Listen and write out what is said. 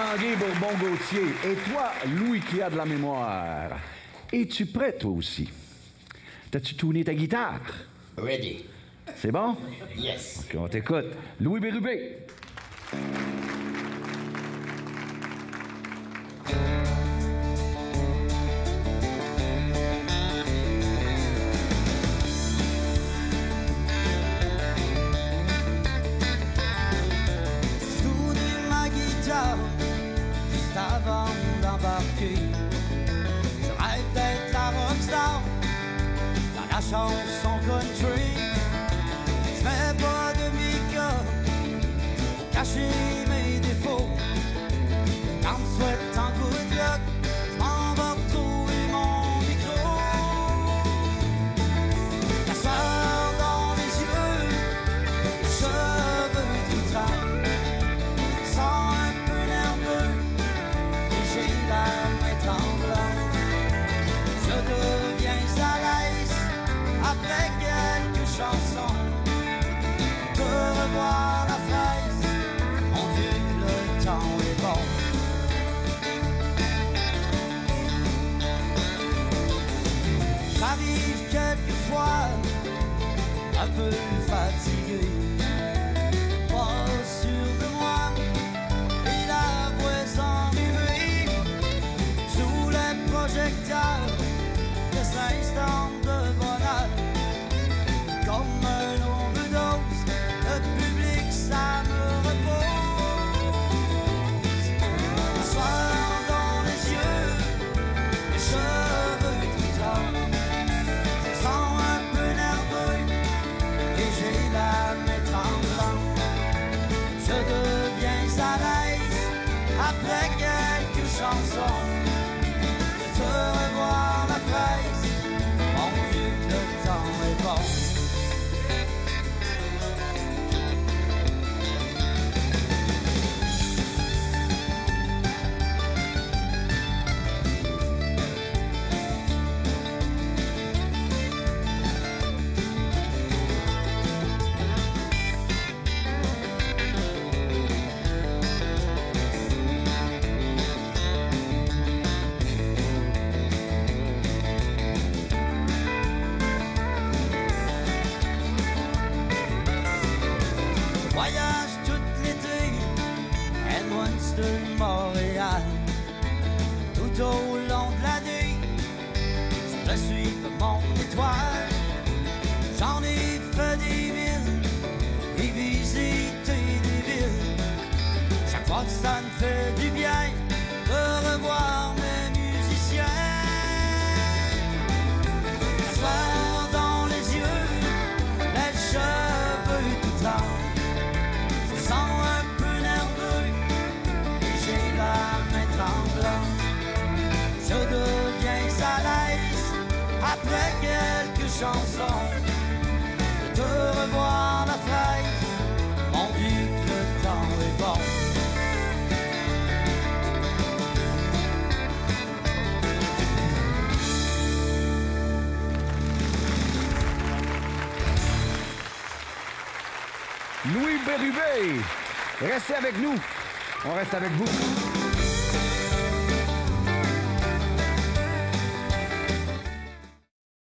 Tanguay Bourbon-Gauthier. Et toi, Louis, qui a de la mémoire. Es-tu prêt, toi aussi? T'as-tu tourné ta guitare? Ready. C'est bon? Yes. OK, on t'écoute. Louis Bérubé. Avant d'embarquer, je rêve d'être la rockstar dans la chanson country. Je mets pas de make-up pour cacher mes défauts. Quand je souhaite un good luck, je m'en vais retrouver mon micro. La sueur dans les yeux, les cheveux tout trempés, sans un peu nerveux. J'ai la main tremblante, je deviens à l'aise après quelques chansons. De revoir la fraise, mon Dieu que le temps est bon. J'arrive quelquefois un peu fatigué, pas sûr de moi et la voix enrhumée. Sous les projecteurs, des instants de bonheur, comme un overdose, le public ça me repose. Le soir dans les yeux, les cheveux tout trempés, je sens un peu nerveux et j'ai la main tremblante. Je deviens à l'aise après quelques chansons. De revoir la fraise, mon Dieu que le temps est bon. Voyage tout l'été, Edmundston, Montréal. Tout au long de l'année, je suis comme mon étoile. J'en ai fait des villes et visité des villes. Chaque fois que ça me fait du bien de revoir mes musiciens. Le soir dans les yeux, les cheveux tout trempés. Je sens un peu nerveux et j'ai la main tremblante. Je deviens à l'aise après quelques chansons. De te revoir la fraise, mon Dieu que le temps est bon. Louis Bérubé. Restez avec nous. On reste avec vous.